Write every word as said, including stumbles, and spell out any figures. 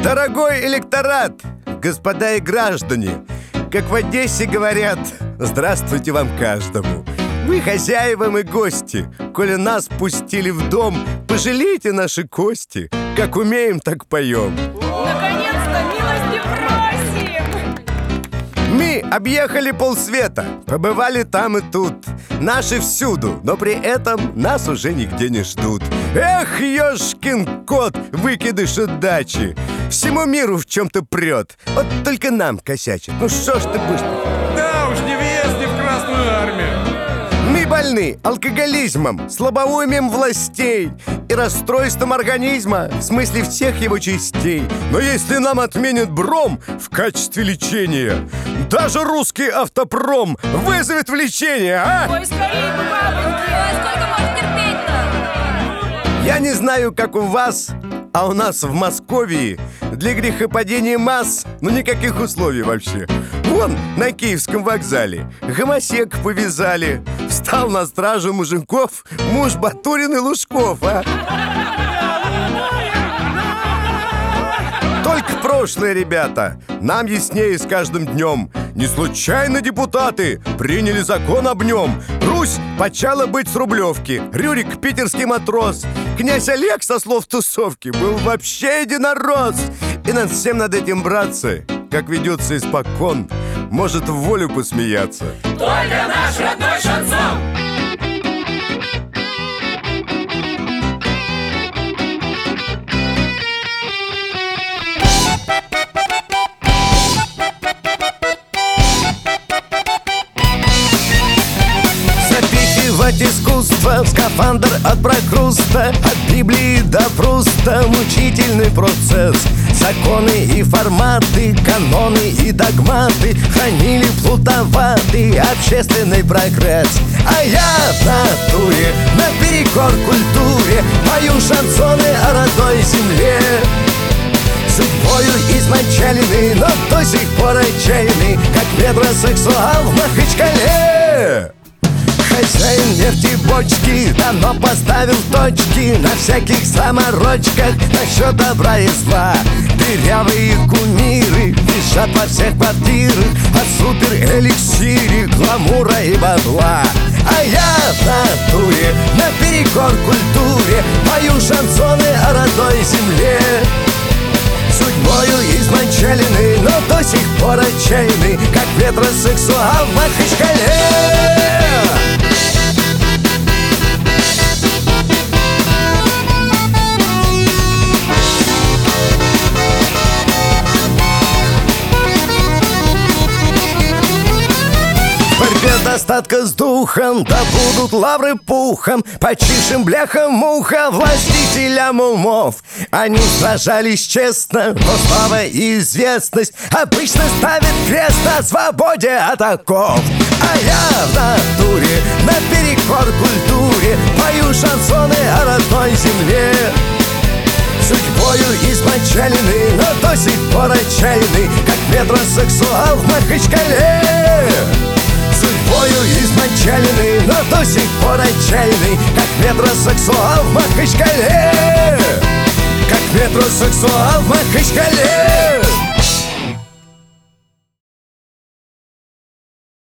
Дорогой электорат, господа и граждане, как в Одессе говорят, здравствуйте вам каждому. Мы хозяева и гости, коли нас пустили в дом, пожалейте наши кости, как умеем, так поем. Наконец-то милости просим! Мы объехали полсвета, побывали там и тут. Наши всюду, но при этом нас уже нигде не ждут. Эх, ёшкин кот, выкидыш удачи. Всему миру в чем-то прет, вот только нам косячит. Ну что ж ты будешь? Да уж, не въезд, не в Красную армию. Мы больны алкоголизмом, слабоумием властей и расстройством организма, в смысле всех его частей. Но если нам отменят бром в качестве лечения, даже русский автопром вызовет влечение, а? Ой, скорее бы, бабушки! Ой, сколько можно терпеть-то? Я не знаю, как у вас, а у нас в Москве для грехопадения масс, ну никаких условий вообще. Вон на Киевском вокзале гомосек повязали. Встал на стражу мужиков муж Батурин и Лужков, а? Только прошлое, ребята, нам яснее с каждым днем. Не случайно депутаты приняли закон об нем. Русь почала быть с Рублевки, Рюрик питерский матрос, князь Олег, со слов тусовки, был вообще единорос. И над всем над этим браться, как ведется испокон, может в волю посмеяться Только наш родной шансон! Запихивать искусство в скафандр от прокруста, от Библии до Пруста мучительный процесс. Законы и форматы, каноны и догматы хранили плутоватый общественный прогресс. А я в натуре, наперекор культуре, пою шансоны о родной земле. Судьбою измочаленный, но до сих пор отчаянный, как метросексуал в Махачкале. Хозяин нефтебочки давно поставил точки на всяких заморочках насчет добра и зла. Дырявые кумиры висят во всех квартирах о суперэликсире, гламура и бабла. А я в натуре, наперекор культуре, пою шансоны о родной земле. Судьбою измочаленный, но до сих пор отчаянный, как метросексуал в Махачкале. Достатка с духом, да будут лавры пухом, почишем бляха-муха властителям умов. Они сражались честно, но слава и известность обычно ставят крест на свободе от оков. А я в натуре, наперекор культуре, пою шансоны о родной земле. Судьбою измочаленный, но до сих пор отчаянный, как метросексуал в Махачкале. Судьбою измочаленный, но до сих пор отчаянный, как метросексуал в Махачкале. Как метросексуал в Махачкале.